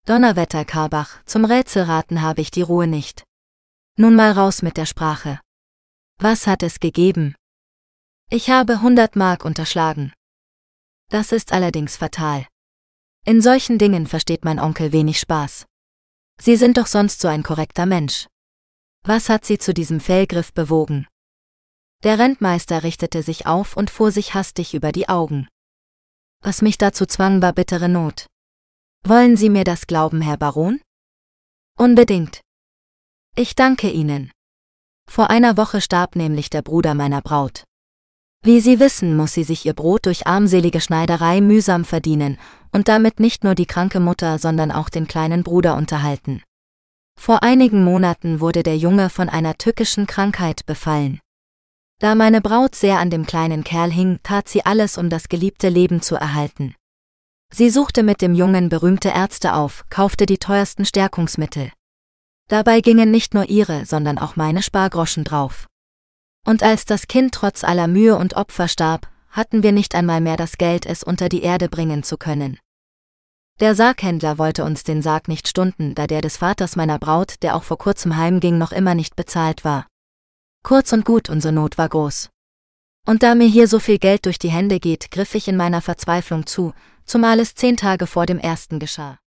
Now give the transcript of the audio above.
Donnerwetter, Karbach, zum Rätselraten habe ich die Ruhe nicht. Nun mal raus mit der Sprache. Was hat es gegeben? Ich habe 100 Mark unterschlagen. Das ist allerdings fatal. In solchen Dingen versteht mein Onkel wenig Spaß. Sie sind doch sonst so ein korrekter Mensch. Was hat Sie zu diesem Fehlgriff bewogen? Der Rentmeister richtete sich auf und fuhr sich hastig über die Augen. Was mich dazu zwang, war bittere Not. Wollen Sie mir das glauben, Herr Baron? Unbedingt. Ich danke Ihnen. Vor einer Woche starb nämlich der Bruder meiner Braut. Wie Sie wissen, muss sie sich ihr Brot durch armselige Schneiderei mühsam verdienen und damit nicht nur die kranke Mutter, sondern auch den kleinen Bruder unterhalten. Vor einigen Monaten wurde der Junge von einer tückischen Krankheit befallen. Da meine Braut sehr an dem kleinen Kerl hing, tat sie alles, um das geliebte Leben zu erhalten. Sie suchte mit dem Jungen berühmte Ärzte auf, kaufte die teuersten Stärkungsmittel. Dabei gingen nicht nur ihre, sondern auch meine Spargroschen drauf. Und als das Kind trotz aller Mühe und Opfer starb, hatten wir nicht einmal mehr das Geld, es unter die Erde bringen zu können. Der Sarghändler wollte uns den Sarg nicht stunden, da der des Vaters meiner Braut, der auch vor kurzem heimging, noch immer nicht bezahlt war. Kurz und gut, unsere Not war groß. Und da mir hier so viel Geld durch die Hände geht, griff ich in meiner Verzweiflung zu, zumal es 10 Tage vor dem ersten geschah.